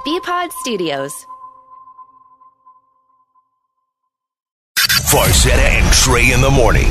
BPod Studios. Farzetta and Trey in the morning.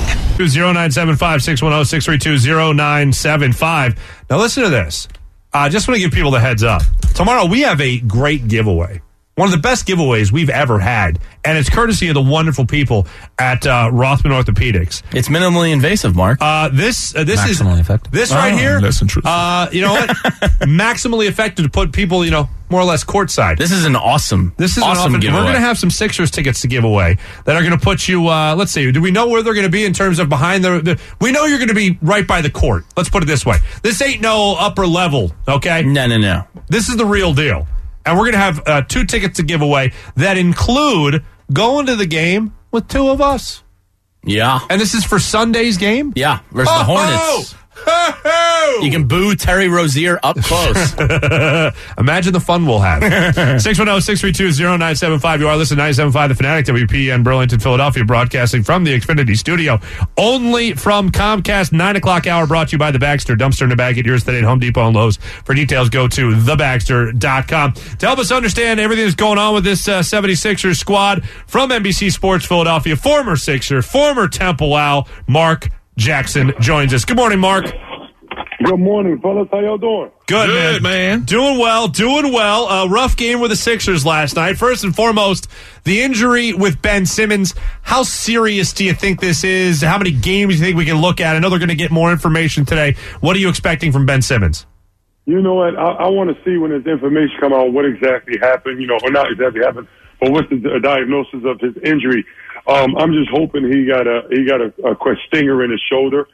0975-610-632-0975. Now listen to this. Just want to give people the heads up. Tomorrow we have a great giveaway. One of the best giveaways we've ever had. And it's courtesy of the wonderful people at Rothman Orthopedics. It's minimally invasive, Mark. This maximally is effective. This right here. That's interesting. You know what? Maximally effective to put people, more or less courtside. This is an awesome Awesome giveaway. We're going to have some Sixers tickets to give away that are going to put you, let's see, do we know where they're going to be in terms of behind we know you're going to be right by the court. Let's put it this way. This ain't no upper level, okay? No. This is the real deal. And we're going to have 2 tickets to give away that include going to the game with 2 of us. Yeah. And this is for Sunday's game? Yeah, versus the Hornets. You can boo Terry Rozier up close. Imagine the fun we'll have. 610-632-0975. You are listening to 97.5 The Fanatic, WPN Burlington, Philadelphia, broadcasting from the Xfinity Studio. Only from Comcast, 9 o'clock hour, brought to you by the Baxter Dumpster in the Bag. Get yours today at Home Depot and Lowe's. For details, go to thebaxter.com. To help us understand everything that's going on with this 76ers squad, from NBC Sports Philadelphia, former Sixer, former Temple Owl, Mark Jackson joins us. Good morning, Mark. Good morning, fellas. How y'all doing? Good, man. Doing well. Rough game with the Sixers last night. First and foremost, the injury with Ben Simmons. How serious do you think this is? How many games do you think we can look at? I know they're going to get more information today. What are you expecting from Ben Simmons? You know what? I want to see when this information come out what exactly happened, or not exactly happened, but what's the diagnosis of his injury. I'm just hoping he got a quick stinger in his shoulder.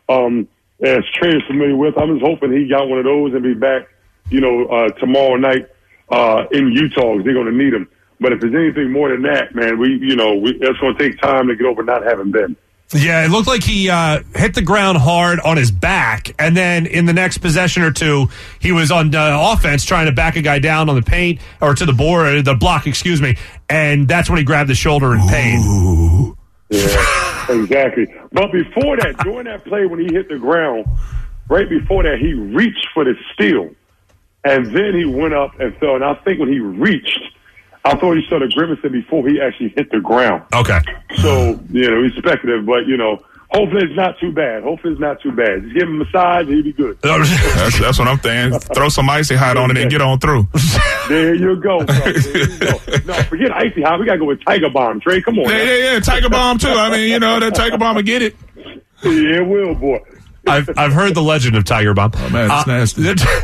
As Trey is familiar with, I'm just hoping he got one of those and be back, tomorrow night in Utah because they're going to need him. But if there's anything more than that, man, it's going to take time to get over not having Ben. Yeah, it looked like he hit the ground hard on his back, and then in the next possession or two, he was on offense trying to back a guy down on the paint or to the block, and that's when he grabbed the shoulder in pain. Ooh. Yeah, exactly. But before that, during that play when he hit the ground, right before that, he reached for the steal, and then he went up and fell. And I think when he reached, I thought he started grimacing before he actually hit the ground. Okay. So, he's speculative, but, hopefully it's not too bad. Just give him a massage and he'll be good. That's what I'm saying. Throw some icy hot on it and get on through. There you go, bro. No, forget icy hot. We got to go with Tiger Bomb. Trey, come on. Yeah. Tiger Bomb, too. I mean, that Tiger Bomb will get it. Yeah, it will, boy. I've heard the legend of Tiger Bomb. Oh, man, it's nasty.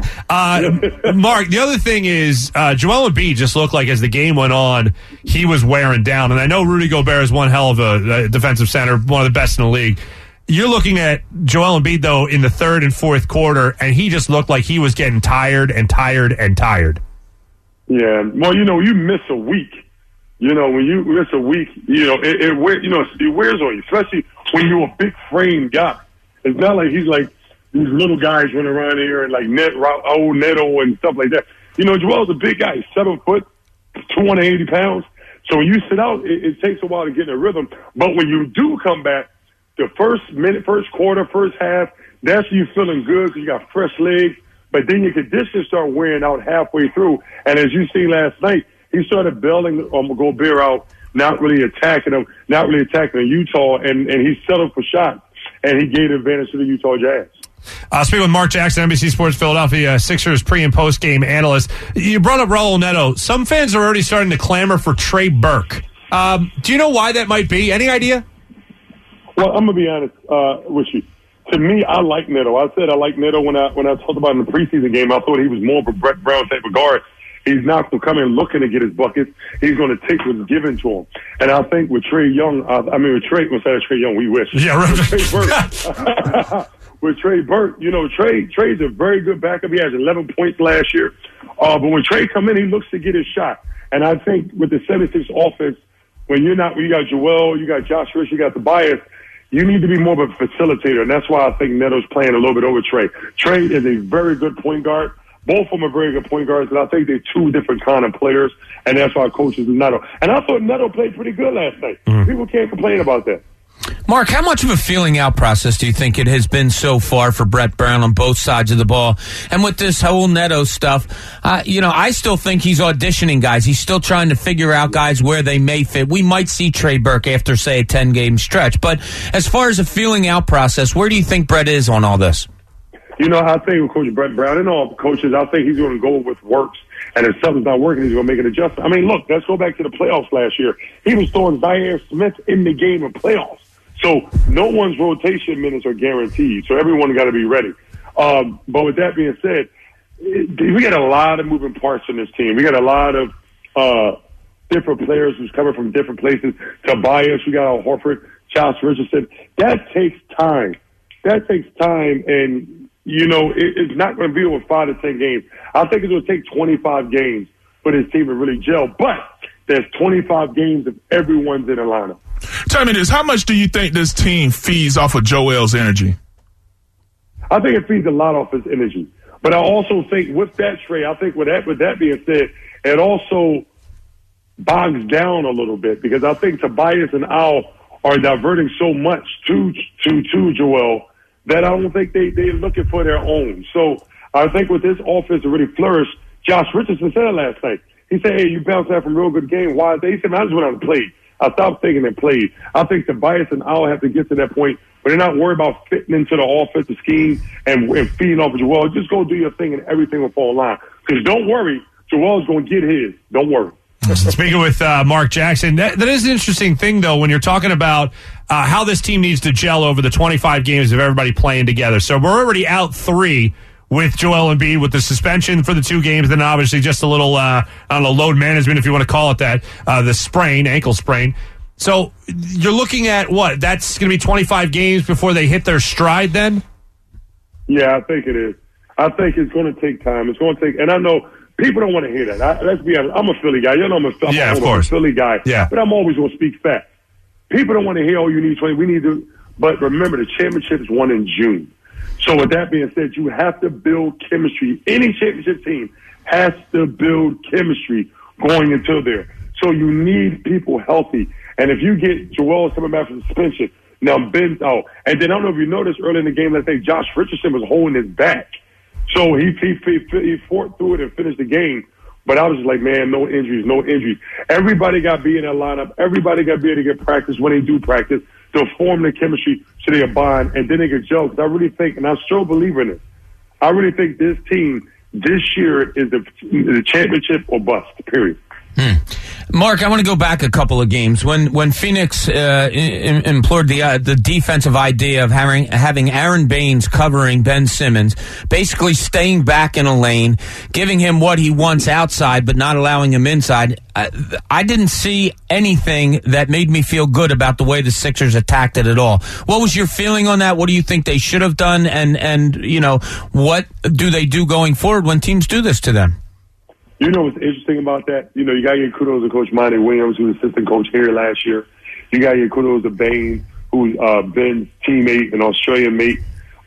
Mark, the other thing is Joel Embiid just looked like as the game went on, he was wearing down. And I know Rudy Gobert is one hell of a defensive center, one of the best in the league. You're looking at Joel Embiid, though, in the third and fourth quarter, and he just looked like he was getting tired. Yeah. Well, you miss a week. When you miss a week, it wears on you, especially when you're a big frame guy. It's not like he's like these little guys running around here and like Neto and stuff like that. Joel's a big guy. He's 7 foot, 280 pounds. So when you sit out, it takes a while to get in a rhythm. But when you do come back, the first minute, first quarter, first half, that's you feeling good because you got fresh legs. But then your conditions start wearing out halfway through. And as you see last night, he started bailing Gobert out, not really attacking Utah, and he settled for shots. And he gave advantage to the Utah Jazz. Speaking with Mark Jackson, NBC Sports Philadelphia, Sixers pre- and post-game analyst. You brought up Raul Neto. Some fans are already starting to clamor for Trey Burke. Do you know why that might be? Any idea? Well, I'm going to be honest with you. To me, I like Neto. I said I like Neto when I talked about him in the preseason game. I thought he was more of a Brett Brown type of guard. He's not going to come in looking to get his buckets. He's going to take what's given to him. And I think with Trey Young, instead of Trey Young, we wish. Yeah, right. With Trey Burke, Trey's a very good backup. He has 11 points last year. But when Trey come in, he looks to get his shot. And I think with the 76 offense, when you got Joel, you got Josh Rich, you got Tobias, you need to be more of a facilitator. And that's why I think Neto's playing a little bit over Trey. Trey is a very good point guard. Both of them are very good point guards, and I think they're two different kind of players, and that's why coaches Neto. And I thought Neto played pretty good last night. Mm-hmm. People can't complain about that. Mark, how much of a feeling out process do you think it has been so far for Brett Brown on both sides of the ball? And with this whole Neto stuff, I still think he's auditioning guys. He's still trying to figure out guys where they may fit. We might see Trey Burke after, say, a 10-game stretch. But as far as a feeling out process, where do you think Brett is on all this? I think with Coach Brett Brown and all coaches, I think he's going to go with works. And if something's not working, he's going to make an adjustment. I mean, look, let's go back to the playoffs last year. He was throwing Zaire Smith in the game in playoffs. So no one's rotation minutes are guaranteed. So everyone got to be ready. But with that being said, we got a lot of moving parts in this team. We got a lot of different players who's coming from different places. Tobias, we got Al Horford, Josh Richardson. That takes time. And it's not going to be over 5 to 10 games. I think it's going to take 25 games for this team to really gel. But there's 25 games if everyone's in a lineup. Tell me this. How much do you think this team feeds off of Joel's energy? I think it feeds a lot off his energy. But I also think with that, Trey, I think with that being said, it also bogs down a little bit because I think Tobias and Al are diverting so much to Joel that I don't think they're looking for their own. So I think with this offense to really flourish, Josh Richardson said it last night. He said, hey, you bounced out from a real good game. Why? He said, I just went out and played. I stopped thinking and played. I think Tobias and Al have to get to that point where they're not worried about fitting into the offensive scheme and feeding off of Joel. Just go do your thing and everything will fall in line. Because don't worry, Joel's going to get his. Don't worry. Speaking with Mark Jackson, that is an interesting thing, though, when you're talking about how this team needs to gel over the 25 games of everybody playing together. So we're already out 3 with Joel Embiid with the suspension for the 2 games, then obviously just a little, load management, if you want to call it that, the ankle sprain. So you're looking at what? That's going to be 25 games before they hit their stride then? Yeah, I think it is. I think it's going to take time. It's going to take, and I know people don't want to hear that. Let's be honest. I'm a Philly guy. You know I'm a Philly guy. Yeah. But I'm always going to speak facts. People don't want to hear, you need 20. We need to. But remember, the championship is won in June. So with that being said, you have to build chemistry. Any championship team has to build chemistry going until there. So you need people healthy. And if you get Joel coming back from suspension, now Ben's out. And then I don't know if you noticed early in the game, let's say Josh Richardson was holding his back. So he fought through it and finished the game. But I was just like, man, no injuries. Everybody got to be in that lineup. Everybody got to be able to get practice when they do practice to form the chemistry so they bond and then they can gel. Because I really think, and I'm still believing this, I really think this team this year is the championship or bust, period. Mark, I want to go back a couple of games. When Phoenix implored the defensive idea of having Aaron Baines covering Ben Simmons, basically staying back in a lane, giving him what he wants outside but not allowing him inside, I didn't see anything that made me feel good about the way the Sixers attacked it at all. What was your feeling on that? What do you think they should have done? And what do they do going forward when teams do this to them? You know what's interesting about that? You got to give kudos to Coach Monty Williams, who was assistant coach here last year. You got to give kudos to Baines, who's Ben's teammate, an Australian mate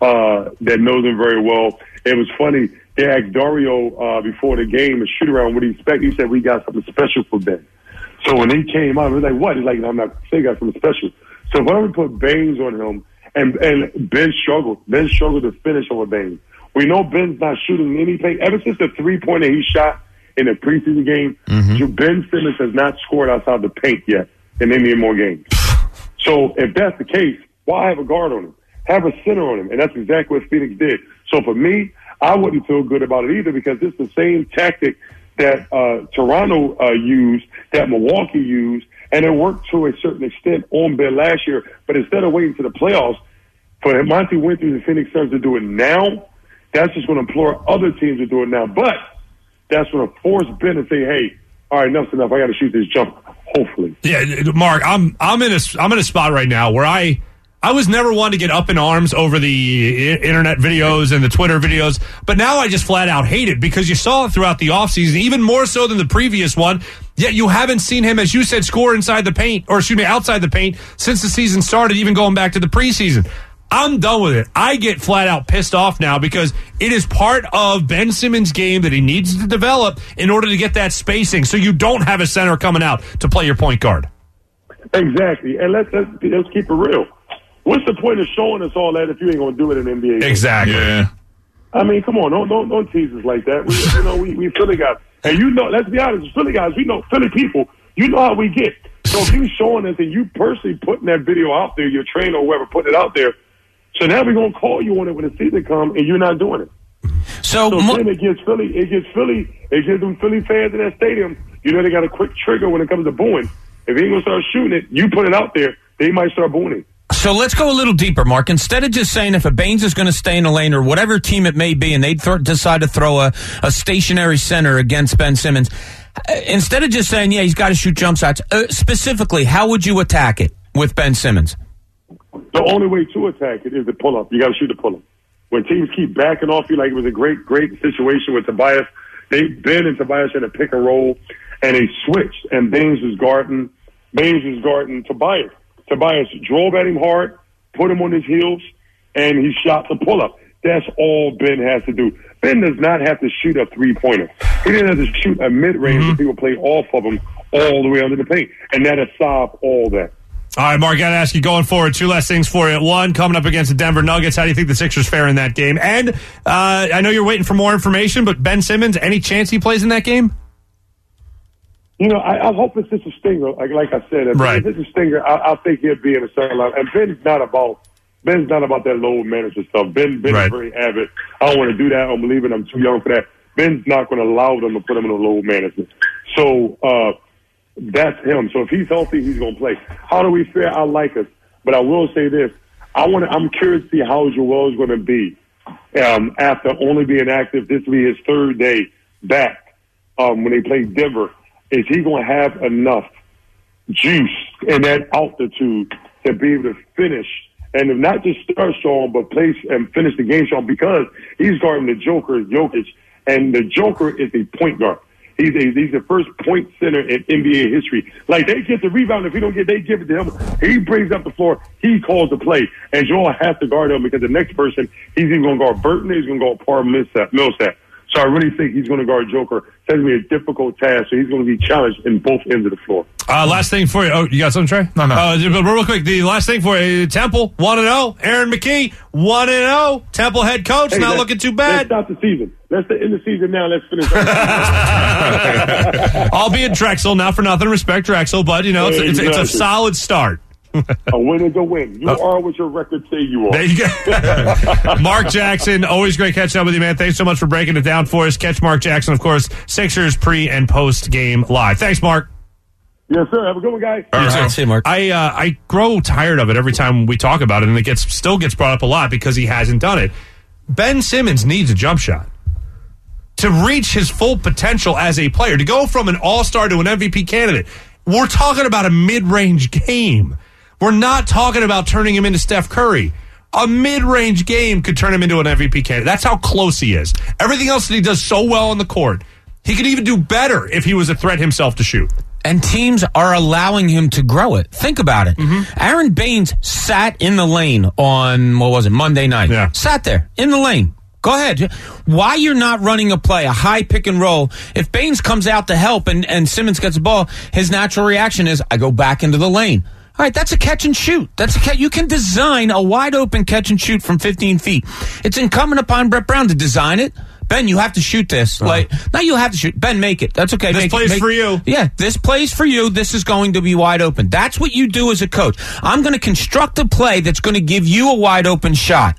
that knows him very well. It was funny. They asked Dario before the game, a shoot around, what do you expect? He said, we got something special for Ben. So when he came out, I was like, what? He's like, I'm not saying got something special. So why don't we put Baines on him? And Ben struggled. Ben struggled to finish over Baines. We know Ben's not shooting anything. Ever since the three-pointer he shot in the preseason game, Ben Simmons has not scored outside the paint yet in any more games. So if that's the case, why have a guard on him? Have a center on him. And that's exactly what Phoenix did. So for me, I wouldn't feel good about it either because it's the same tactic that Toronto used, that Milwaukee used, and it worked to a certain extent on Ben last year. But instead of waiting to the playoffs, for Monty Winter and the Phoenix Suns to do it now, that's just going to implore other teams to do it now. But that's going to force Ben to say, hey, all right, enough's enough. I got to shoot this jumper, hopefully. Yeah, Mark, I'm in a spot right now where I was never one to get up in arms over the internet videos and the Twitter videos, but now I just flat out hate it because you saw it throughout the offseason, even more so than the previous one, yet you haven't seen him, as you said, score outside the paint since the season started, even going back to the preseason. I'm done with it. I get flat out pissed off now because it is part of Ben Simmons' game that he needs to develop in order to get that spacing so you don't have a center coming out to play your point guard. Exactly. And let's keep it real. What's the point of showing us all that if you ain't going to do it in the NBA? Exactly. Yeah. I mean, come on, don't tease us like that. We Philly guys, and let's be honest, Philly guys, we know Philly people. You know how we get. So if you showing us and you personally putting that video out there, your trainer or whoever putting it out there, so now we're gonna call you on it when the season comes, and you're not doing it. So then it gives them Philly fans in that stadium. You know they got a quick trigger when it comes to booing. If he ain't gonna start shooting it, you put it out there, they might start booing it. So let's go a little deeper, Mark. Instead of just saying if a Baines is going to stay in the lane or whatever team it may be, and they decide to throw a stationary center against Ben Simmons, instead of just saying, yeah, he's got to shoot jump shots, specifically, how would you attack it with Ben Simmons? The only way to attack it is the pull-up. You got to shoot the pull-up. When teams keep backing off you, like it was a great situation with Tobias, Ben and Tobias had a pick and roll, and they switched, and Baines was guarding Tobias. Tobias drove at him hard, put him on his heels, and he shot the pull-up. That's all Ben has to do. Ben does not have to shoot a three-pointer. He didn't have to shoot a mid-range and people play off of him all the way under the paint. And that has solved all that. All right, Mark, got to ask you going forward, two last things for you. One, coming up against the Denver Nuggets, how do you think the Sixers fare in that game? And I know you're waiting for more information, but Ben Simmons, any chance he plays in that game? You know, I hope it's just a stinger. Like I said, if it's a stinger, I think he'll be in the starting line. And Ben's not about that load management stuff. Ben is very avid. I don't want to do that. I don't believe it. I'm too young for that. Ben's not going to allow them to put him in a load management. So that's him. So if he's healthy, he's going to play. How do we fare? I like us, but I will say this: I'm curious to see how Joel is going to be after only being active. This will be his third day back when they play Denver. Is he going to have enough juice and that altitude to be able to finish and not just start strong, but play and finish the game strong? Because he's guarding the Joker, Jokic, and the Joker is a point guard. He's the first point center in NBA history. Like, they get the rebound. If he don't get, they give it to him. He brings up the floor. He calls the play. And Joel has to guard him because the next person, he's either going to guard Burton or he's going to guard Paul Millsap. So I really think he's going to guard Joker. It's going to be a difficult task, so he's going to be challenged in both ends of the floor. Last thing for you. Oh, you got something, Trey? No. Real quick, the last thing for you. Temple, 1-0. Aaron McKie, 1-0. Temple head coach, not looking too bad. Let's stop the season. Let's end the season now. Let's finish. I'll be at Drexel, not for nothing. Respect Drexel, but, you know, it's a solid start. A win is a win. You are what your records say you are. There you go. Mark Jackson, always great catching up with you, man. Thanks so much for breaking it down for us. Catch Mark Jackson, of course, Sixers pre- and post-game live. Thanks, Mark. Yes, sir. Have a good one, guys. All right. See you, Mark. I grow tired of it every time we talk about it, and it still gets brought up a lot because he hasn't done it. Ben Simmons needs a jump shot to reach his full potential as a player, to go from an all-star to an MVP candidate. We're talking about a mid-range game. We're not talking about turning him into Steph Curry. A mid-range game could turn him into an MVP candidate. That's how close he is. Everything else that he does so well on the court, he could even do better if he was a threat himself to shoot. And teams are allowing him to grow it. Think about it. Mm-hmm. Aaron Baines sat in the lane on, Monday night. Yeah. Sat there in the lane. Go ahead. Why you're not running a play, a high pick and roll? If Baines comes out to help and Simmons gets the ball, his natural reaction is, I go back into the lane. All right, that's a catch and shoot. You can design a wide open catch and shoot from 15 feet. It's incumbent upon Brett Brown to design it. Ben, you have to shoot this. Now you have to shoot. Ben, make it. That's okay. This plays for you. Yeah, this plays for you. This is going to be wide open. That's what you do as a coach. I'm going to construct a play that's going to give you a wide open shot.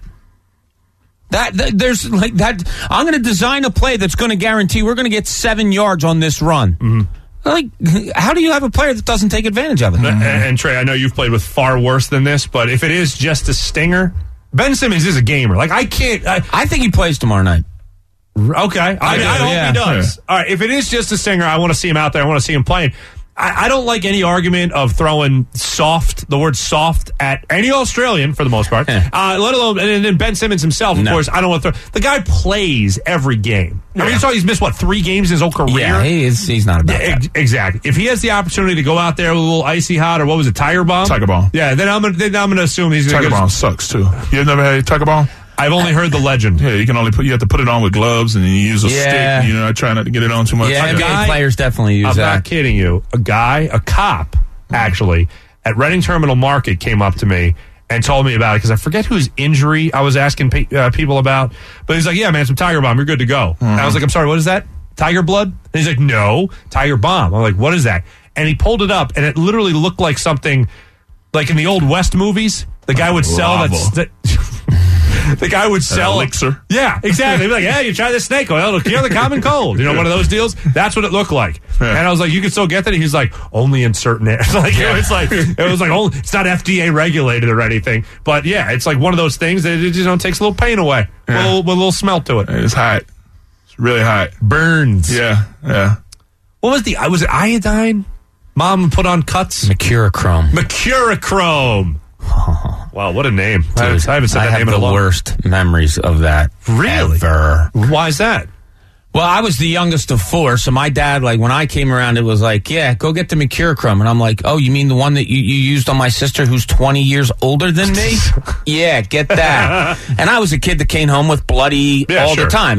There's like that. I'm going to design a play that's going to guarantee we're going to get 7 yards on this run. Mm-hmm. Like, how do you have a player that doesn't take advantage of it? And Trey, I know you've played with far worse than this, but if it is just a stinger, Ben Simmons is a gamer. Like, I think he plays tomorrow night. Okay. I hope he does. All right. If it is just a stinger, I want to see him out there. I want to see him playing. I don't like any argument of throwing the word soft at any Australian for the most part, let alone, and then Ben Simmons himself, of course. I don't want to throw. The guy plays every game. I mean, you saw he's missed, 3 games in his whole career? Yeah, he's not about that. Exactly. If he has the opportunity to go out there with a little icy hot, or what was it, Tiger Bomb? Tiger Bomb. Yeah, then I'm gonna assume he's going to Tiger Bomb sucks, too. You've never had a Tiger Bomb? I've only heard the legend. Yeah, you have to put it on with gloves, and then you use a stick. You know, try not to get it on too much. Yeah, NBA players definitely use that. I'm not kidding you. A cop, actually, at Reading Terminal Market came up to me and told me about it because I forget whose injury I was asking people about. But he's like, yeah, man, some Tiger Balm. You're good to go. And I was like, I'm sorry, what is that? Tiger blood? And he's like, no, Tiger Balm. I'm like, what is that? And he pulled it up, and it literally looked like something like in the old West movies. The guy would sell that. The guy would sell elixir. Yeah, exactly. He'd be like, yeah, you try this snake oil, it'll cure the common cold. You know, one of those deals. That's what it looked like. Yeah. And I was like, you can still get that. He's like, only in certain areas. Like, it was like it's not FDA regulated or anything. But yeah, it's like one of those things that it takes a little pain away, with a little smell to it. It's hot. It's really hot. Burns. Yeah. What was it iodine? Mom put on cuts. Mercurochrome. Wow, what a name. I haven't said that name in a long time. I have the worst memories of that. Really? Ever. Why is that? Well, I was the youngest of four, so my dad, like, when I came around, it was like, yeah, go get the Mercurochrome. And I'm like, oh, you mean the one that you used on my sister who's 20 years older than me? Yeah, get that. And I was a kid that came home with bloody the time.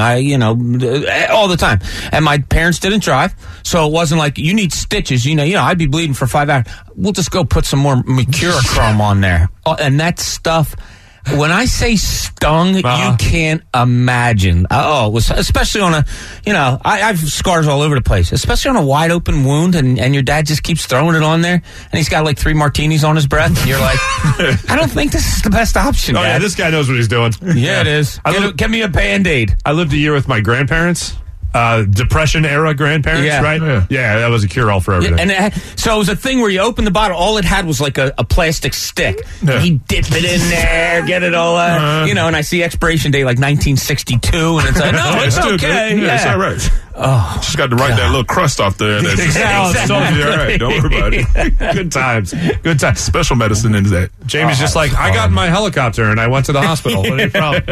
All the time. And my parents didn't drive, so it wasn't like, you need stitches. I'd be bleeding for 5 hours. We'll just go put some more Mercurochrome on there. And that stuff... When I say stung, you can't imagine. Oh, it was especially on a, I have scars all over the place, especially on a wide open wound, and your dad just keeps throwing it on there, and he's got like 3 martinis on his breath, and you're like, I don't think this is the best option, Dad. Yeah, this guy knows what he's doing. Yeah, it is. Give me a Band-Aid. I lived a year with my grandparents. Depression-era grandparents, right? Yeah, that was a cure-all for everything. Yeah, so it was a thing where you open the bottle, all it had was like a plastic stick. Yeah. He'd dip it in there, get it all out, and I see expiration date like 1962, and it's like, no, it's okay. Yeah, it's all right. Oh, just got to write that little crust off there. Exactly. All right. Don't worry about it. Good times. Special medicine into that. Jamie's just like, I got in my helicopter and I went to the hospital. What are your problem?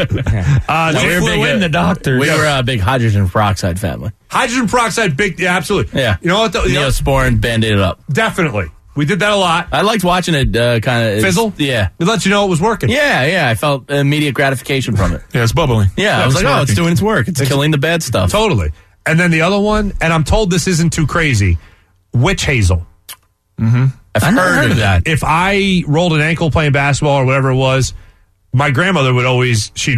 We flew in the doctor. We were a big hydrogen peroxide family. Hydrogen peroxide, big, yeah, absolutely. Yeah. You know what? Neosporin, Band-Aid it up. Definitely. We did that a lot. I liked watching it kind of... Fizzle? Yeah. It lets you know it was working. Yeah. I felt immediate gratification from it. Yeah, it's bubbling. Yeah, I was like, it's doing its work. It's killing the bad stuff. Totally. And then the other one, and I'm told this isn't too crazy, witch hazel. Mm-hmm. I've heard of that. If I rolled an ankle playing basketball or whatever it was, my grandmother would always, she'd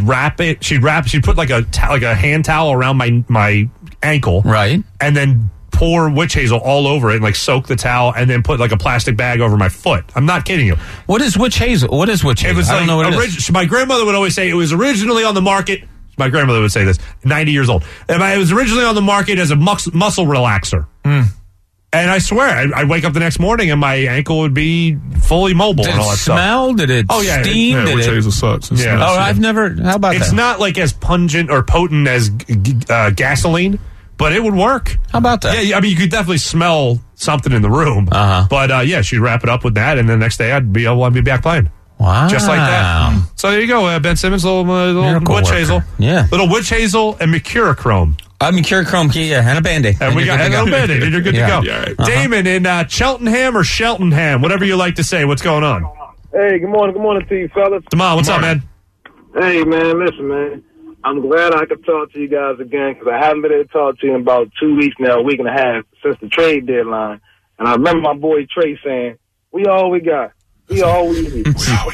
put like a hand towel around my ankle. Right. And then pour witch hazel all over it and like soak the towel and then put like a plastic bag over my foot. I'm not kidding you. What is witch hazel? It was I don't know what it is. My grandmother would always say it was originally on the market. My grandmother would say this, 90 years old. And it was originally on the market as a muscle relaxer. And I swear, I'd wake up the next morning and my ankle would be fully mobile and all that stuff. Did it smell? Did it steam? Yeah, witch hazel sucks. Yeah. I've never, how about that? It's not like as pungent or potent as gasoline, but it would work. How about that? Yeah, I mean, you could definitely smell something in the room. But she'd wrap it up with that, and the next day I'd be back playing. Wow. Just like that. So there you go, Ben Simmons, little witch hazel. Yeah. Little witch hazel and Mercurochrome. Mercurochrome, and a Band-Aid. And we got a little Band-Aid, and you're good to go. Yeah, right. Damon in Cheltenham or Cheltenham, whatever you like to say. What's going on? Hey, good morning. Good morning to you, fellas. Damon, what's up, man? Hey, man, listen, man. I'm glad I could talk to you guys again because I haven't been able to talk to you in about 2 weeks now, a week and a half since the trade deadline. And I remember my boy Trey saying, we all we got. We all we need.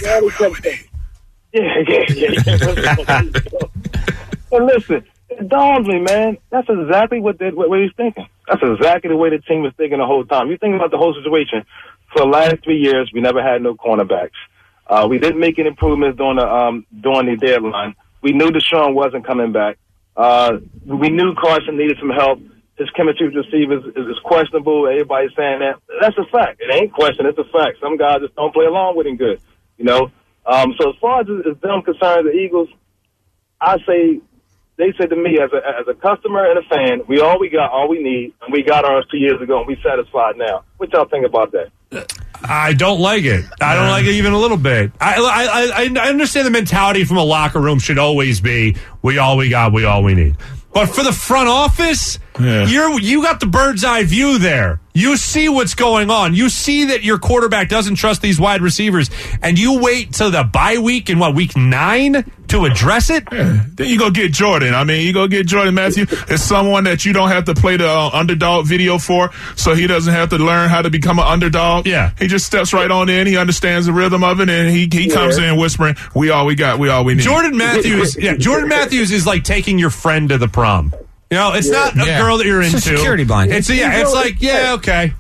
Yeah. And listen, it dawns me, man. That's exactly what he's thinking. That's exactly the way the team was thinking the whole time. You think about the whole situation. For the last 3 years, we never had no cornerbacks. We didn't make any improvements during the deadline. We knew Deshaun wasn't coming back. We knew Carson needed some help. His chemistry with receivers is questionable. Everybody's saying that. That's a fact. It ain't question. It's a fact. Some guys just don't play along with him good, So as far as them concerned, the Eagles, they said to me as a customer and a fan, we got, all we need, and we got ours 2 years ago, and we satisfied now. What y'all think about that? I don't like it. I don't like it even a little bit. I understand the mentality from a locker room should always be, we all we got, we all we need. But for the front office, Yeah. You got the bird's eye view there. You see what's going on. You see that your quarterback doesn't trust these wide receivers, and you wait till the bye week in week 9 to address it? Yeah. Then you go get Jordan. I mean, you go get Jordan Matthew. It's someone that you don't have to play the underdog video for, so he doesn't have to learn how to become an underdog. Yeah. He just steps right on in. He understands the rhythm of it, and he comes in whispering, we all we got, we all we need. Jordan Matthews is like taking your friend to the prom. It's not a girl that you're it's into. A security blanket. It's okay.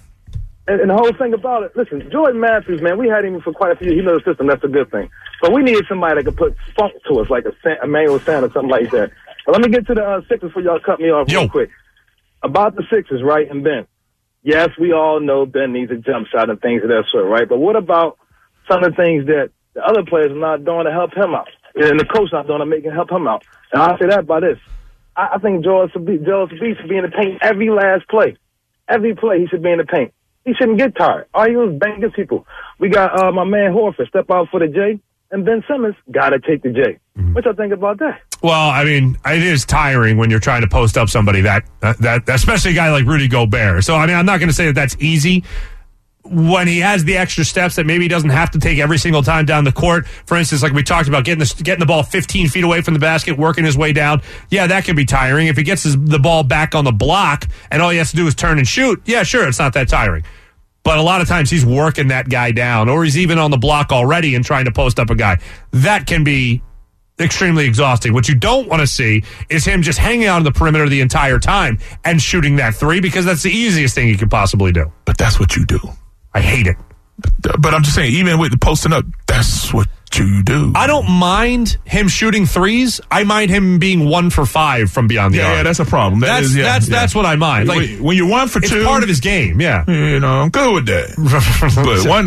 And the whole thing about it, listen, Jordan Matthews, man, we had him for quite a few years. He knows the system. That's a good thing. But we needed somebody that could put funk to us, like a Emmanuel Sanders or something like that. But let me get to the Sixers before y'all cut me off real quick. About the Sixers, right, and Ben. Yes, we all know Ben needs a jump shot and things of that sort, right? But what about some of the things that the other players are not doing to help him out? And the coach not doing to make him help him out. And I'll say that by this. I think Joel Embiid should be in the paint every last play. Every play he should be in the paint. He shouldn't get tired. All he was bang against people. We got my man Horford step out for the J, and Ben Simmons got to take the J. What y'all think about that? Well, I mean, it is tiring when you're trying to post up somebody that especially a guy like Rudy Gobert. So, I mean, I'm not going to say that that's easy. When he has the extra steps that maybe he doesn't have to take every single time down the court, for instance, like we talked about, getting the ball 15 feet away from the basket, working his way down, yeah, that can be tiring. If he gets the ball back on the block and all he has to do is turn and shoot, yeah, sure, it's not that tiring. But a lot of times he's working that guy down, or he's even on the block already and trying to post up a guy. That can be extremely exhausting. What you don't want to see is him just hanging out on the perimeter the entire time and shooting that three, because that's the easiest thing he could possibly do. But that's what you do. I hate it. But I'm just saying, even with the posting up, that's what you do. I don't mind him shooting threes. I mind him being 1 for 5 from beyond the arc. Yeah, that's a problem. That's what I mind. Like, when you're 1 for 2, it's part of his game. Yeah, I'm good with that. But one,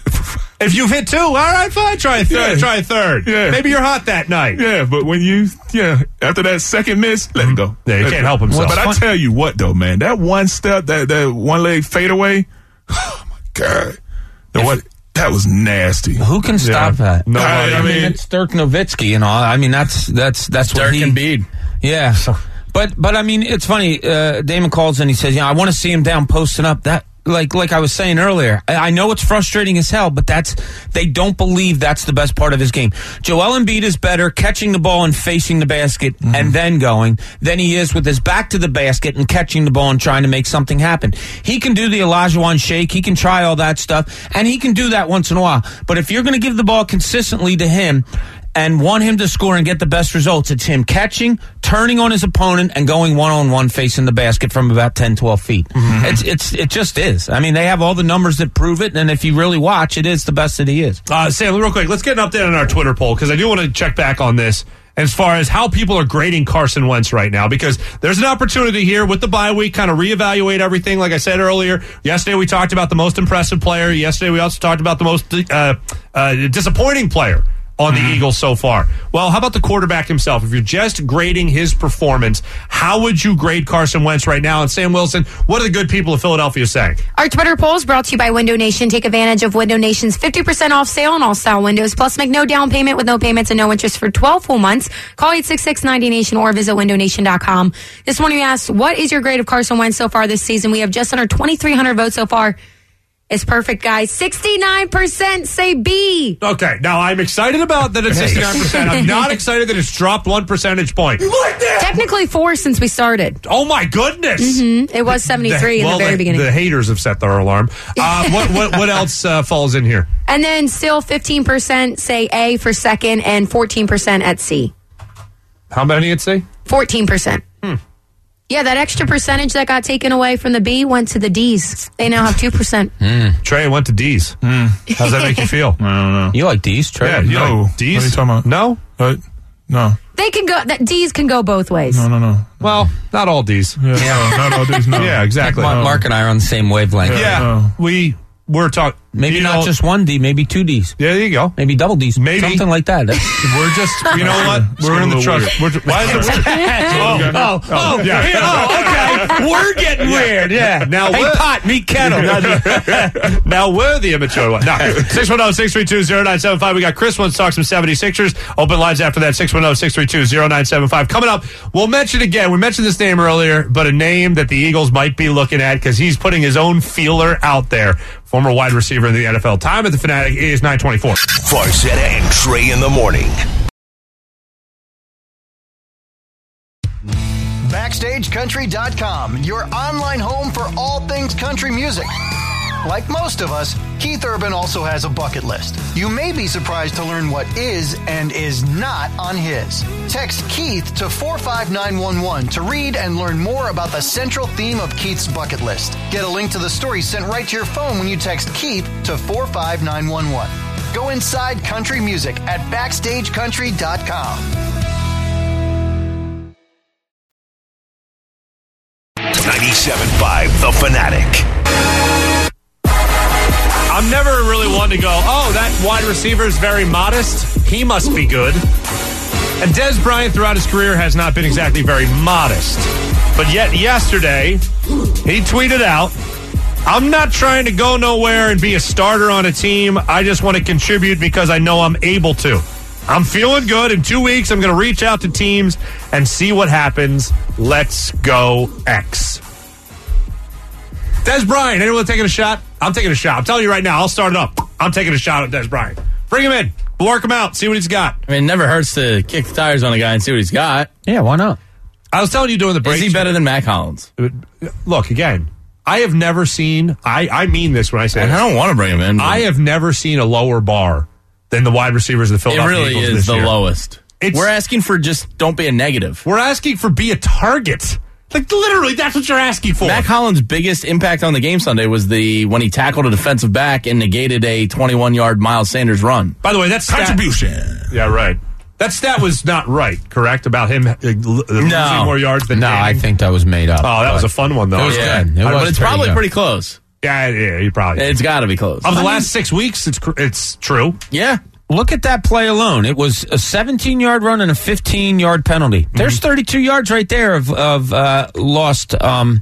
if you've hit 2, all right, fine. Try a third. Try a third. Yeah. Maybe you're hot that night. Yeah, but when after that second miss, let it go. Yeah, he can't help himself. But I tell you what, though, man, that one step, that one leg fadeaway. Oh my God, that was nasty. Who can stop that? Nobody. I mean, it's Dirk Nowitzki and all. I mean, that's Dirk and Embiid. Yeah. But I mean, it's funny. Damon calls and he says, I want to see him down posting up. That like I was saying earlier, I know it's frustrating as hell, but they don't believe that's the best part of his game. Joel Embiid is better catching the ball and facing the basket and then going than he is with his back to the basket and catching the ball and trying to make something happen. He can do the Olajuwon shake. He can try all that stuff, and he can do that once in a while. But if you're going to give the ball consistently to him and want him to score and get the best results, it's him catching, turning on his opponent, and going one-on-one facing the basket from about 10, 12 feet. It just is. I mean, they have all the numbers that prove it, and if you really watch, it is the best that he is. Sam, real quick, let's get an update on our Twitter poll, because I do want to check back on this as far as how people are grading Carson Wentz right now, because there's an opportunity here with the bye week, kind of reevaluate everything. Like I said earlier, yesterday we talked about the most impressive player. Yesterday we also talked about the most disappointing player on the Eagles so far. Well, how about the quarterback himself? If you're just grading his performance, how would you grade Carson Wentz right now? And Sam Wilson, what are the good people of Philadelphia saying? Our Twitter poll is brought to you by Window Nation. Take advantage of Window Nation's 50% off sale on all style windows. Plus, make no down payment with no payments and no interest for 12 full months. Call 866-90Nation or visit windownation.com. This morning we asked, what is your grade of Carson Wentz so far this season? We have just under 2,300 votes so far. It's perfect, guys. 69% say B. Okay, now I'm excited about that it's 69%. I'm not excited that it's dropped 1 percentage point. Technically 4 since we started. Oh, my goodness. It was 73 in the very beginning. The haters have set their alarm. What else falls in here? And then still 15% say A for second and 14% at C. How many at C? 14%. Yeah, that extra percentage that got taken away from the B went to the D's. They now have 2%. Trey went to D's. How's that make you feel? I don't know. You like D's, Trey? Yeah, you No. like D's? What are you talking about? No? What? No. They can go. D's can go both ways. No. Well, not all D's. Yeah, no, not all these. No. Yeah, exactly. Mark and I are on the same wavelength. Yeah, we're talking. Maybe not just one D, maybe 2 D's. Yeah, there you go. Maybe double D's. Maybe. Something like that. We're just, you know what? We're in the trust. Why is it? Okay. We're getting weird. Yeah. Now hey, Pot, meet Kettle. Now we're the immature one. No. 610-632-0975. We got Chris wants to talk some 76ers. Open lines after that. 610-632-0975. Coming up, we'll mention again. We mentioned this name earlier, but a name that the Eagles might be looking at because he's putting his own feeler out there. Former wide receiver in the NFL. Time at the Fanatic is 9:24. Farcetta and Trey in the morning. BackstageCountry.com, your online home for all things country music. Like most of us, Keith Urban also has a bucket list. You may be surprised to learn what is and is not on his. Text Keith to 45911 to read and learn more about the central theme of Keith's bucket list. Get a link to the story sent right to your phone when you text Keith to 45911. Go inside country music at BackstageCountry.com. 97.5 The Fanatic. I'm never really one to go, that wide receiver is very modest. He must be good. And Des Bryant throughout his career has not been exactly very modest. But yet yesterday, he tweeted out, I'm not trying to go nowhere and be a starter on a team. I just want to contribute because I know I'm able to. I'm feeling good. In 2 weeks, I'm going to reach out to teams and see what happens. Let's go X. Des Bryant, anyone taking a shot? I'm taking a shot. I'm telling you right now, I'll start it up. I'm taking a shot at Des Bryant. Bring him in. Work him out. See what he's got. I mean, it never hurts to kick the tires on a guy and see what he's got. Yeah, why not? I was telling you during the break. Is he better than Mac Hollins? Look, again, I have never seen, I mean this when I say I don't want to bring him in. I have never seen a lower bar than the wide receivers of the Philadelphia Eagles. It really is the lowest. We're asking for just don't be a negative. We're asking for be a target. Like, literally, that's what you're asking for. Mac Hollins' biggest impact on the game Sunday was when he tackled a defensive back and negated a 21-yard Miles Sanders run. By the way, that's contribution. Yeah, right. That stat was not right, correct? About him losing more yards than gaining? I think that was made up. Oh, that was a fun one, though. It was good. But it's probably pretty close. Yeah, you probably. It's got to be close. Of the last 6 weeks, it's true. Yeah. Look at that play alone. It was a 17-yard run and a 15-yard penalty. There's 32 yards right there of lost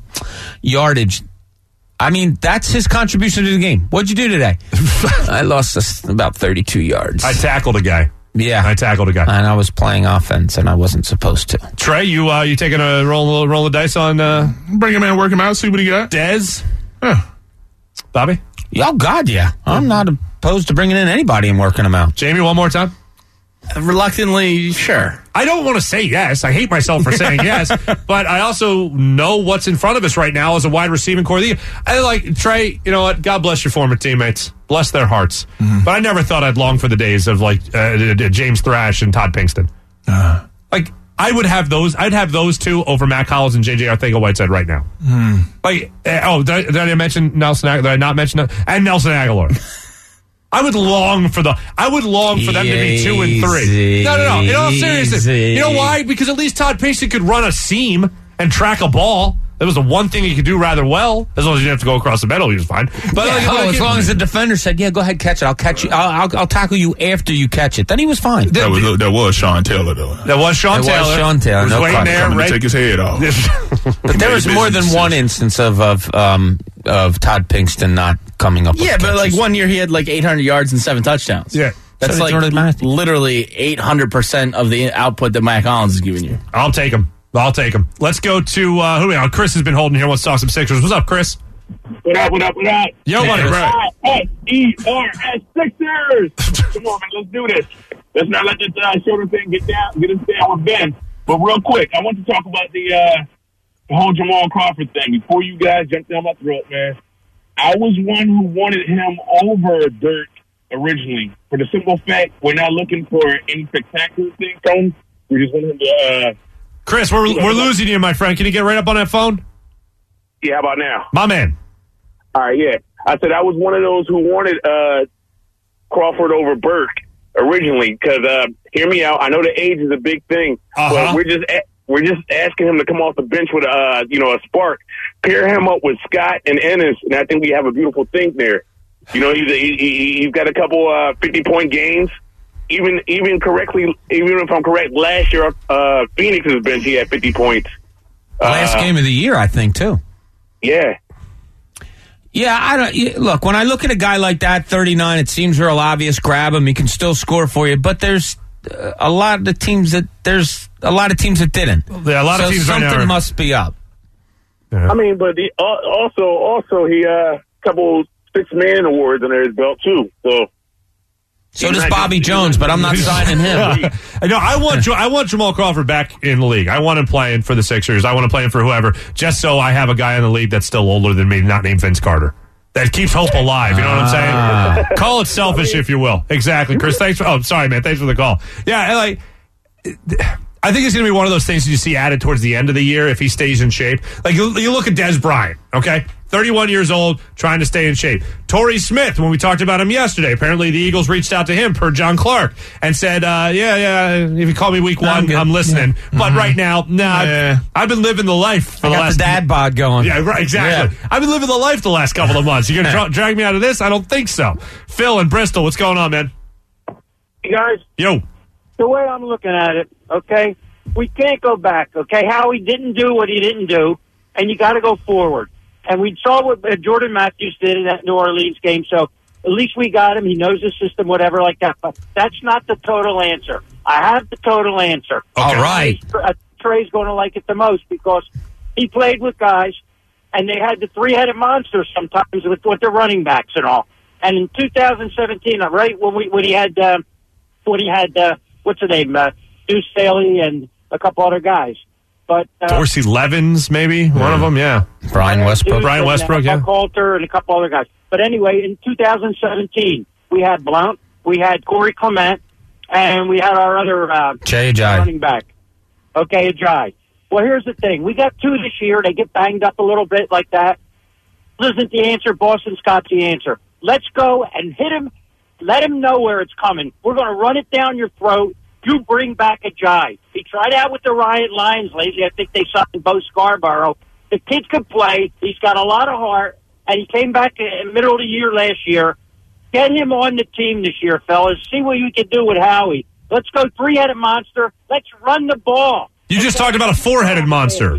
yardage. I mean, that's his contribution to the game. What'd you do today? I lost about 32 yards. I tackled a guy. Yeah. I tackled a guy. And I was playing offense, and I wasn't supposed to. Trey, you taking a roll of dice on... Bring him in, work him out, see what he got. Dez? Yeah. Bobby? Oh, God, yeah. I'm not opposed to bringing in anybody and working them out. Jamie, one more time? Reluctantly, sure. I don't want to say yes. I hate myself for saying yes, but I also know what's in front of us right now as a wide receiving core. I like Trey. You know what? God bless your former teammates. Bless their hearts. Mm-hmm. But I never thought I'd long for the days of James Thrash and Todd Pinkston. Like I would have those. I'd have those two over Mac Hollins and J.J. Arcega-Whiteside right now. Like, did I mention Nelson? Did I not mention that? And Nelson Aguilar. I would long for them to be 2 and 3. No. In all seriousness, you know why? Because at least Todd Pinkston could run a seam and track a ball. That was the one thing he could do rather well. As long as you didn't have to go across the middle, he was fine. But as long as the defender said, "Yeah, go ahead, catch it. I'll catch you. I'll tackle you after you catch it." Then he was fine. That was Sean Taylor, though. That was Sean Taylor. Was waiting there, ready to take his head off. But there was more than one instance of Todd Pinkston not coming up. Yeah, but like 1 year he had like 800 yards and 7 touchdowns. Yeah. That's so like literally 800% of the output that Mac Hollins is giving you. I'll take him. Let's go to who are we on? Chris has been holding here. Wants to talk some Sixers. What's up, Chris? What up? Yo, buddy. S-E-R-S Sixers. Come on, man. Let's do this. Let's not let this shoulder thing get us down with Ben. But real quick, I want to talk about the whole Jamal Crawford thing. Before you guys jump down my throat, man, I was one who wanted him over Dirk originally. For the simple fact, we're not looking for any spectacular things from him. We just want him to... Chris, we're losing you, my friend. Can you get right up on that phone? Yeah, how about now? My man. All right, yeah. I said I was one of those who wanted Crawford over Burke originally because, hear me out, I know the age is a big thing, but we're just asking him to come off the bench with a spark. Pair him up with Scott and Ennis, and I think we have a beautiful thing there. You know, he's got a couple 50-point games. Even if I'm correct, last year Phoenix's bench he had 50 points. Last game of the year, I think, too. Yeah. Yeah, look, when I look at a guy like that, 39, it seems real obvious. Grab him, he can still score for you. But there's a lot of teams that didn't. Yeah, a lot of teams right now something must be up. Yeah. I mean, but also he a couple six-man awards under his belt too. So does Bobby Jones, but I'm not signing him. No, I want Jamal Crawford back in the league. I want him playing for the Sixers. I want him playing for whoever, just so I have a guy in the league that's still older than me, not named Vince Carter. That keeps hope alive. You know what I'm saying? Call it selfish, if you will. Exactly, Chris. Thanks for. Sorry, man. Thanks for the call. Yeah, I think it's going to be one of those things that you see added towards the end of the year if he stays in shape. Like, you look at Des Bryant, okay? 31 years old, trying to stay in shape. Torrey Smith, when we talked about him yesterday, apparently the Eagles reached out to him, per John Clark, and said, if you call me week one, I'm listening. Yeah. But right now, I've been living the life for the last... the dad bod going. Yeah, right, exactly. Yeah. I've been living the life the last couple of months. You're going to drag me out of this? I don't think so. Phil in Bristol, what's going on, man? Hey, guys. Yo. The way I'm looking at it, okay, we can't go back, okay? Howie didn't do what he didn't do, and you got to go forward. And we saw what Jordan Matthews did in that New Orleans game, so at least we got him. He knows the system, whatever like that. But that's not the total answer. I have the total answer. Okay. All right. Trey's going to like it the most because he played with guys, and they had the three-headed monster sometimes with their running backs and all. And in 2017, right, when he had what's the name, Deuce Staley and a couple other guys. But Dorsey Levens, maybe one of them, yeah. Brian Westbrook, yeah. Buck Halter and a couple other guys. But anyway, in 2017, we had Blount, we had Corey Clement, and we had our other Jay Ajayi running back. Okay, Ajayi. Well, here's the thing: we got two this year. They get banged up a little bit like that. This isn't the answer. Boston Scott's the answer. Let's go and hit him. Let him know where it's coming. We're going to run it down your throat. You bring back Ajayi. He tried out with the Lions lately. I think they signed Bo Scarborough. The kid could play. He's got a lot of heart, and he came back in the middle of the year last year. Get him on the team this year, fellas. See what you can do with Howie. Let's go three-headed monster. Let's run the ball. You just talked about a four-headed monster.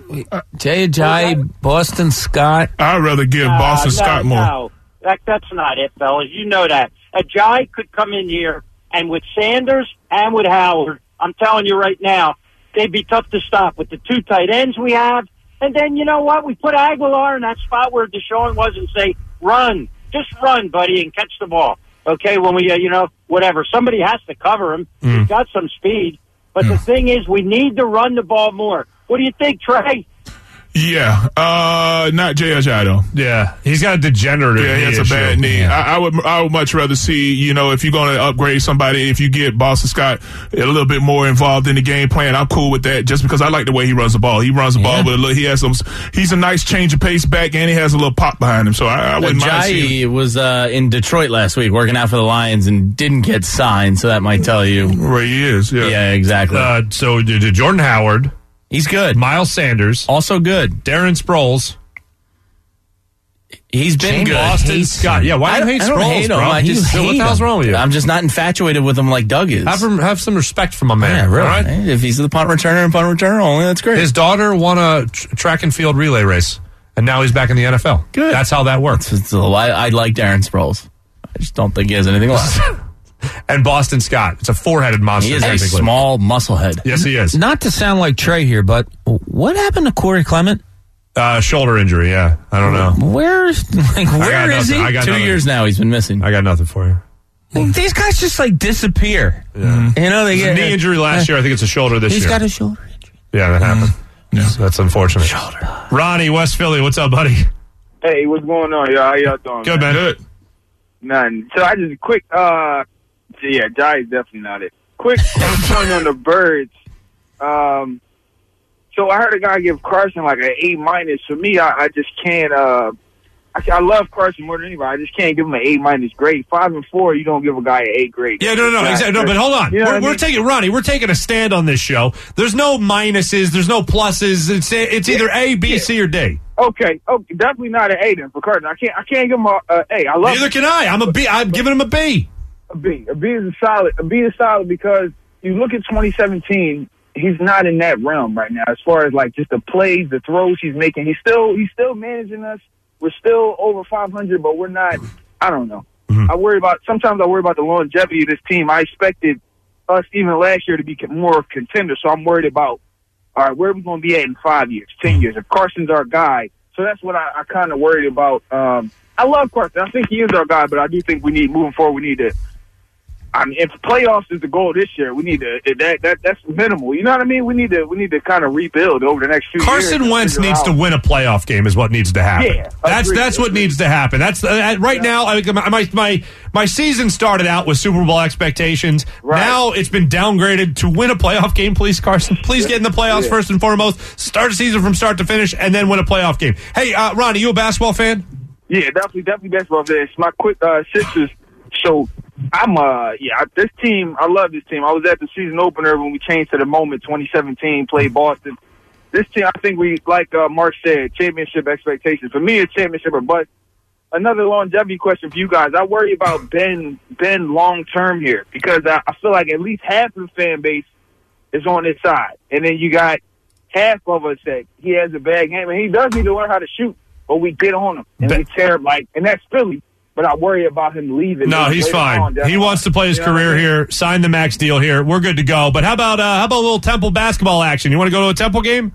Jay Ajayi, Boston Scott. I'd rather give Boston Scott more. No, that's not it, fellas. You know that. Ajayi could come in here, and with Sanders and with Howard, I'm telling you right now, they'd be tough to stop with the two tight ends we have. And then, you know what? We put Aguilar in that spot where Deshaun was and say, run. Just run, buddy, and catch the ball. Okay, when we, whatever. Somebody has to cover him. He's got some speed. But the thing is, we need to run the ball more. What do you think, Trey? Yeah, not Jay Ajayi though. Yeah, he's got a degenerative knee. Yeah, he has a bad knee. Yeah. I would much rather see, if you're going to upgrade somebody, if you get Boston Scott a little bit more involved in the game plan, I'm cool with that. Just because I like the way he runs the ball. He runs the ball with he has he's a nice change of pace back, and he has a little pop behind him. So I wouldn't mind seeing him. Ajayi was in Detroit last week working out for the Lions and didn't get signed, so that might tell you where he is. Yeah, exactly. So Jordan Howard. He's good. Miles Sanders. Also good. Darren Sproles. He's been good. Boston Scott. Yeah, why do you hate Sproles, hate bro? him. What the hell's wrong with you? I'm just not infatuated with him like Doug is. Have some respect for my man. Yeah, really. Right? If he's the punt returner only, that's great. His daughter won a track and field relay race, and now he's back in the NFL. Good. That's how that works. I like Darren Sproles. I just don't think he has anything left. And Boston Scott. It's a four-headed monster. He is a small muscle head. Yes, he is. Not to sound like Trey here, but what happened to Corey Clement? Shoulder injury, yeah. I don't know. Where is he? 2 years now he's been missing. I got nothing for you. These guys just disappear. Yeah. They get a knee injury last year. I think it's a shoulder this year. He's got a shoulder injury. Yeah, that happened. Yeah. So that's unfortunate. Shoulder. Ronnie, West Philly, what's up, buddy? Hey, what's going on, y'all? How y'all doing? Good, man. Good. Nothing. So I just quick. Yeah, Jai is definitely not it. Quick point on the Birds. So I heard a guy give Carson like an A-. For me, I just can't. I love Carson more than anybody. I just can't give him an A- grade. 5 and 4, you don't give a guy an A grade. Yeah, no, exactly. No, but hold on. You know we're taking Ronnie. We're taking a stand on this show. There's no minuses. There's no pluses. It's either A, B, C, or D. Okay, definitely not an A then for Carson. I can't give him a A. I love. Neither can I. I'm a B. I'm giving him a B. A B is solid. A B is solid because you look at 2017. he's not in that realm right now as far as like just the plays, the throws he's making. He's still managing us. We're still over 500, but we're not. I don't know. Sometimes I worry about the longevity of this team. I expected us even last year to be more contenders, so I'm worried about, all right, where are we going to be at in 5 years, 10 years? If Carson's our guy, so that's what I kind of worried about. I love Carson. I think he is our guy, but I do think moving forward, we need to. I mean, if playoffs is the goal this year, we need to. That's minimal. You know what I mean? We need to kind of rebuild over the next few years. Carson Wentz needs to win a playoff game, is what needs to happen. Yeah, that's what needs to happen. That's right now. My season started out with Super Bowl expectations. Right. Now it's been downgraded to win a playoff game. Please, Carson. Please get in the playoffs first and foremost. Start a season from start to finish, and then win a playoff game. Hey, Ronnie, you a basketball fan? Yeah, definitely basketball fan. My quick Sixers. So this team, I love this team. I was at the season opener when we changed to the Moment 2017, played Boston. This team, I think we, like Mark said, championship expectations. For me, it's championship or bust. Another longevity question for you guys. I worry about Ben long-term here because I feel like at least half of the fan base is on his side. And then you got half of us that he has a bad game, and he does need to learn how to shoot, but we get on him, and we tear him, and that's Philly. But I worry about him leaving. No, he's fine. He wants to play his career here, sign the max deal here. We're good to go. But how about a little Temple basketball action? You want to go to a Temple game?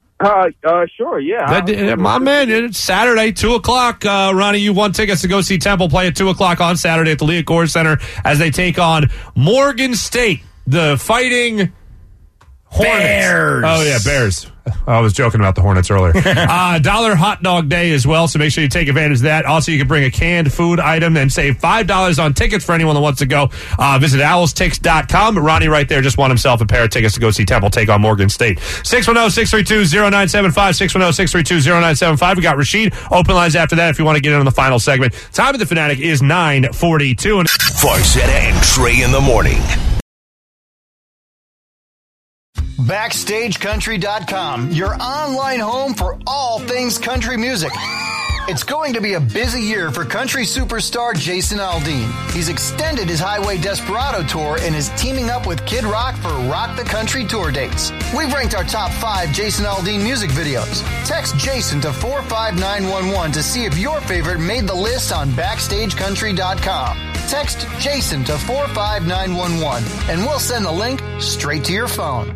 Sure, yeah. My man, it's Saturday, 2:00. Ronnie, you won tickets to go see Temple play at 2:00 on Saturday at the Leah Gore Center as they take on Morgan State, the Fighting Hornets. Bears. Oh, yeah, Bears. I was joking about the Hornets earlier. $1 hot dog day as well, so make sure you take advantage of that. Also, you can bring a canned food item and save $5 on tickets for anyone that wants to go. Visit owlstix.com. Ronnie right there just won himself a pair of tickets to go see Temple take on Morgan State. 610-632-0975, 610-632-0975. We got Rashid. Open lines after that if you want to get in on the final segment. Time of the Fanatic is 9:42. Farzetta and Trey in the morning. BackstageCountry.com, your online home for all things country music. It's going to be a busy year for country superstar Jason Aldean. He's extended his Highway Desperado tour and is teaming up with Kid Rock for Rock the Country tour dates. We've ranked our top 5 Jason Aldean music videos. Text Jason to 45911 to see if your favorite made the list on BackstageCountry.com. Text Jason to 45911 and we'll send the link straight to your phone.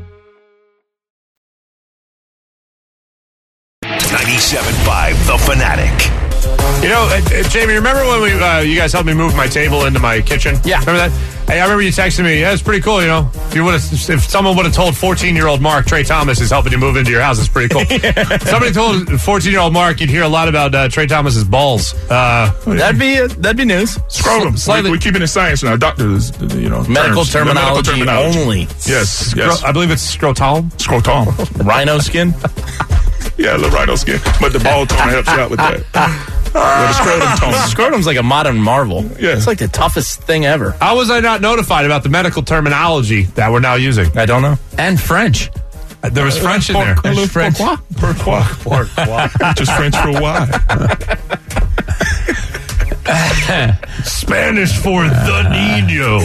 97.5 The Fanatic. You know, Jamie, remember when you guys helped me move my table into my kitchen? Yeah. Remember that? Hey, I remember you texting me. Yeah, it's pretty cool, you know. If someone would have told 14-year-old Mark, Trey Thomas is helping you move into your house, it's pretty cool. Somebody told 14-year-old Mark, you'd hear a lot about Trey Thomas's balls. That'd be news. Scrotum. We're keeping it science now. Doctors, medical terminology only. Yes. I believe it's scrotum. Rhino skin. Yeah, the rhino skin. But the ball tone helps you out with that. The scrotum tone. Scrotum's like a modern marvel. Yeah. It's like the toughest thing ever. How was I not notified about the medical terminology that we're now using? I don't know. And French. There was French in there. There's French. Pourquoi? Just French for why. Spanish for the Nino.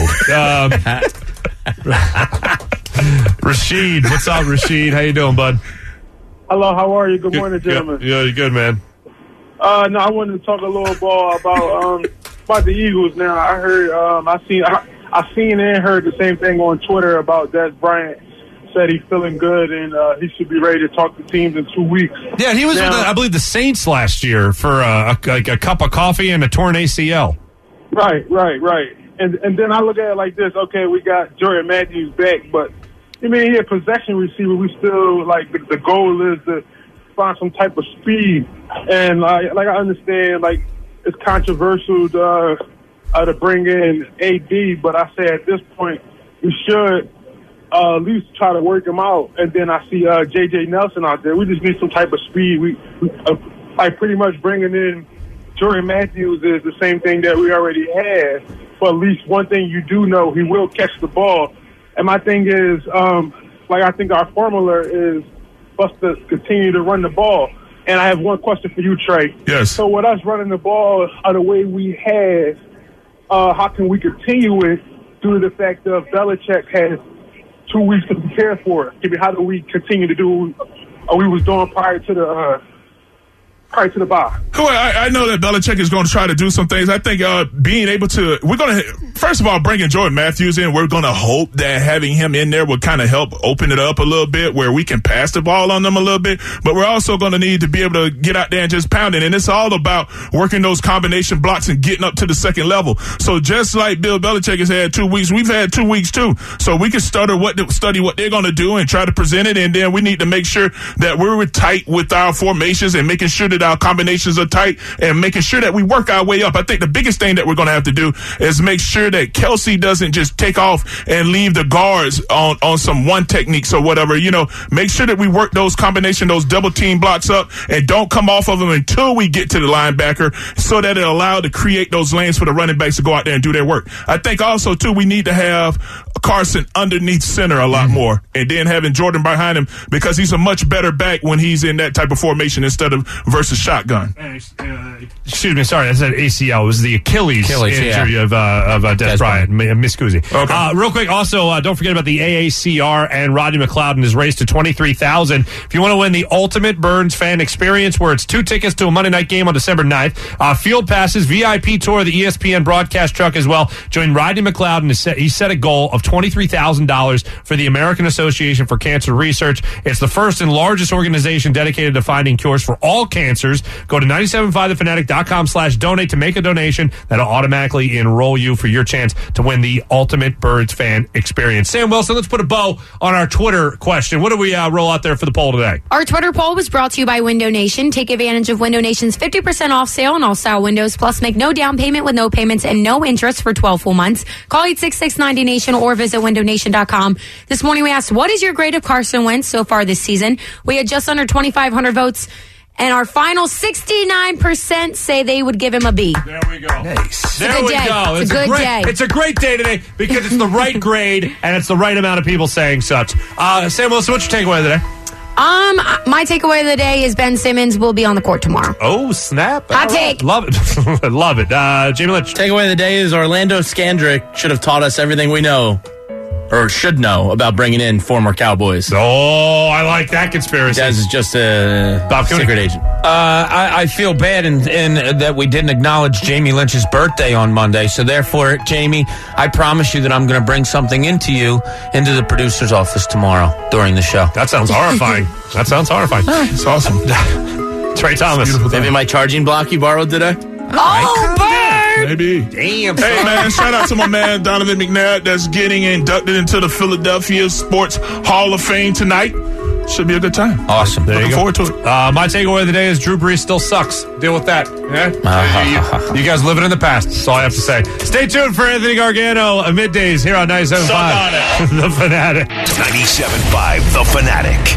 Rashid. What's up, Rashid? How you doing, bud? Hello, how are you? Good morning, gentlemen. Yeah, you're good, man. No, I wanted to talk a little ball about the Eagles. Now, I heard, I seen and heard the same thing on Twitter about Des Bryant. Said he's feeling good and he should be ready to talk to teams in 2 weeks. Yeah, he was with, I believe, the Saints last year for a cup of coffee and a torn ACL. Right. And then I look at it like this. Okay, we got Jordan Matthews back, but I mean, he's a possession receiver. We still, the goal is to find some type of speed. And, I understand, it's controversial to bring in AD, but I say at this point, we should at least try to work him out. And then I see J.J. Nelson out there. We just need some type of speed. We pretty much bringing in Jordan Matthews is the same thing that we already had. But at least one thing you do know, he will catch the ball. And my thing is, I think our formula is for us to continue to run the ball. And I have one question for you, Trey. Yes. So with us running the ball the way we have, how can we continue it due to the fact that Belichick has 2 weeks to prepare for it. Maybe how do we continue to do what we was doing prior to the bye? Well, I know that Belichick is going to try to do some things. I think being able to, we're going to, first of all, bringing Jordan Matthews in, we're going to hope that having him in there will kind of help open it up a little bit where we can pass the ball on them a little bit. But we're also going to need to be able to get out there and just pound it. And it's all about working those combination blocks and getting up to the second level. So just like Bill Belichick has had 2 weeks, we've had 2 weeks too. So we can study what they're going to do and try to present it. And then we need to make sure that we're tight with our formations and making sure that our combinations are tight and making sure that we work our way up. I think the biggest thing that we're going to have to do is make sure that Kelsey doesn't just take off and leave the guards on some one techniques or whatever. Make sure that we work those combination, those double team blocks up and don't come off of them until we get to the linebacker so that it allows to create those lanes for the running backs to go out there and do their work. I think also, too, we need to have Carson underneath center a lot more and then having Jordan behind him because he's a much better back when he's in that type of formation instead of versus shotgun. Excuse me, sorry, I said ACL. It was the Achilles injury of Des Bryant, Miss Kuzi. Okay. Real quick, also, don't forget about the AACR and Rodney McLeod and his race to $23,000. If you want to win the ultimate Burns fan experience, where it's 2 tickets to a Monday night game on December 9th, field passes, VIP tour of the ESPN broadcast truck as well. Join Rodney McLeod, and he set a goal of $23,000 for the American Association for Cancer Research. It's the first and largest organization dedicated to finding cures for all cancers. Go to 975thefanatic.com/donate to make a donation. That'll automatically enroll you for your chance to win the ultimate Birds fan experience. Sam Wilson, let's put a bow on our Twitter question. What do we roll out there for the poll today? Our Twitter poll was brought to you by Window Nation. Take advantage of Window Nation's 50% off sale on all style windows, plus make no down payment with no payments and no interest for 12 full months. Call 866-90Nation or visit windownation.com. This morning we asked, what is your grade of Carson Wentz so far this season? We had just under 2,500 votes. And our final 69% say they would give him a B. There we go. Nice. There we go. It's a good day. It's a great day today because it's the right grade and it's the right amount of people saying such. Sam Wilson, what's your takeaway today? My takeaway of the day is Ben Simmons will be on the court tomorrow. Oh, snap. Hot take. Love it. Love it. Jamie Lynch. Takeaway of the day is Orlando Scandrick should have taught us everything we know. Or should know about bringing in former Cowboys. Oh, I like that conspiracy. Dez is just a secret agent. I feel bad in that we didn't acknowledge Jamie Lynch's birthday on Monday. So therefore, Jamie, I promise you that I'm going to bring something into the producer's office tomorrow during the show. That sounds horrifying. It's awesome. Trey Thomas. Maybe my charging block you borrowed today? Oh, Bird! Maybe. Damn. Hey, man, shout out to my man Donovan McNabb that's getting inducted into the Philadelphia Sports Hall of Fame tonight. Should be a good time. Awesome. Looking forward to it. My takeaway of the day is Drew Brees still sucks. Deal with that. Yeah? You guys living in the past. That's all I have to say. Stay tuned for Anthony Gargano at middays here on 97.5 The Fanatic. 97.5 The Fanatic.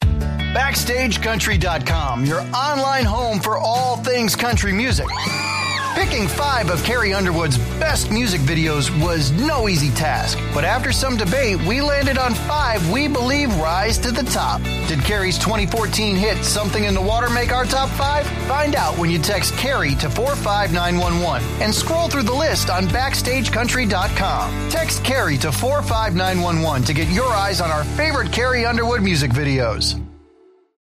BackstageCountry.com, your online home for all things country music. Picking 5 of Carrie Underwood's best music videos was no easy task, but after some debate, we landed on 5 we believe rise to the top. Did Carrie's 2014 hit Something in the Water make our top 5? Find out when you text Carrie to 45911 and scroll through the list on BackstageCountry.com. Text Carrie to 45911 to get your eyes on our favorite Carrie Underwood music videos.